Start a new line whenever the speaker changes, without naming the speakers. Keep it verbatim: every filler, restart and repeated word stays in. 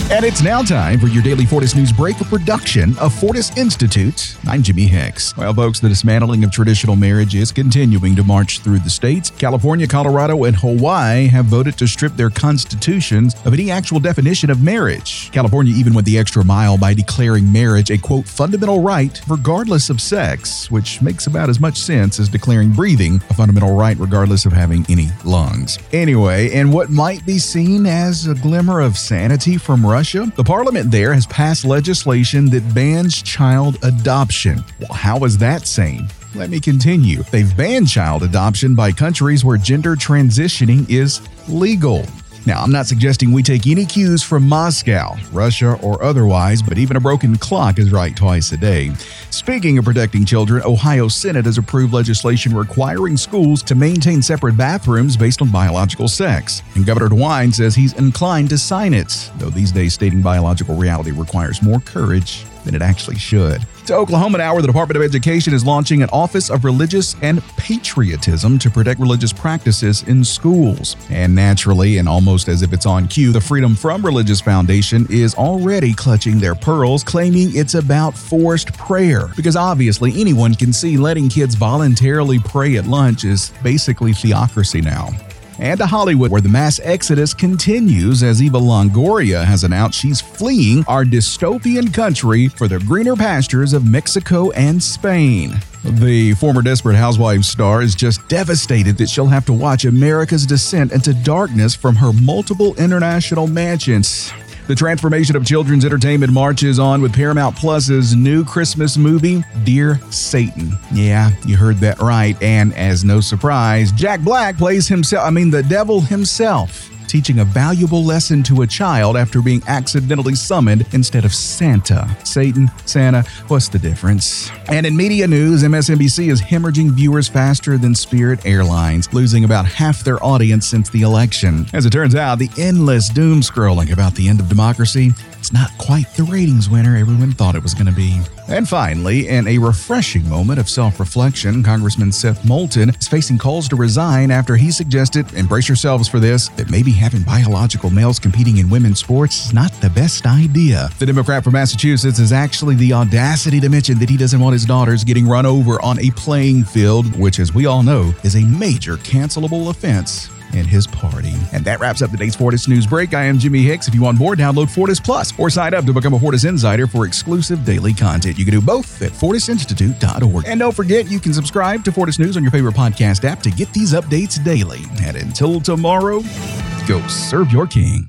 And it's now time for your daily Fortis News Break, a production of Fortis Institute. I'm Jimmy Hicks. Well, folks, the dismantling of traditional marriage is continuing to march through the states. California, Colorado, and Hawaii have voted to strip their constitutions of any actual definition of marriage. California even went the extra mile by declaring marriage a, quote, fundamental right regardless of sex, which makes about as much sense as declaring breathing a fundamental right regardless of having any lungs. Anyway, and what might be seen as a glimmer of sanity from Russia, the parliament there has passed legislation that bans child adoption. Well, how is that sane? Let me continue. They've banned child adoption by countries where gender transitioning is legal. Now, I'm not suggesting we take any cues from Moscow, Russia, or otherwise, but even a broken clock is right twice a day. Speaking of protecting children, Ohio Senate has approved legislation requiring schools to maintain separate bathrooms based on biological sex. And Governor DeWine says he's inclined to sign it, though these days stating biological reality requires more courage than it actually should. To Oklahoma Now, the Department of Education is launching an Office of Religious and Patriotism to protect religious practices in schools. And naturally, and almost as if it's on cue, the Freedom From Religious Foundation is already clutching their pearls, claiming it's about forced prayer. Because obviously, anyone can see letting kids voluntarily pray at lunch is basically theocracy now. And to Hollywood, where the mass exodus continues as Eva Longoria has announced she's fleeing our dystopian country for the greener pastures of Mexico and Spain. The former Desperate Housewives star is just devastated that she'll have to watch America's descent into darkness from her multiple international mansions. The transformation of children's entertainment marches on with Paramount Plus's new Christmas movie, Dear Satan. Yeah, you heard that right. And as no surprise, Jack Black plays himself, I mean the devil himself, teaching a valuable lesson to a child after being accidentally summoned instead of Santa. Satan, Santa, what's the difference? And in media news, M S N B C is hemorrhaging viewers faster than Spirit Airlines, losing about half their audience since the election. As it turns out, the endless doom scrolling about the end of democracy, it's not quite the ratings winner everyone thought it was going to be. And finally, in a refreshing moment of self-reflection, Congressman Seth Moulton is facing calls to resign after he suggested, embrace yourselves for this, that maybe having biological males competing in women's sports is not the best idea. The Democrat from Massachusetts has actually the audacity to mention that he doesn't want his daughters getting run over on a playing field, which, as we all know, is a major cancelable offense in his party. And that wraps up today's Fortis News Break. I am Jimmy Hicks. If you want more, download Fortis Plus or sign up to become a Fortis Insider for exclusive daily content. You can do both at fortis institute dot org. And don't forget, you can subscribe to Fortis News on your favorite podcast app to get these updates daily. And until tomorrow, go serve your king.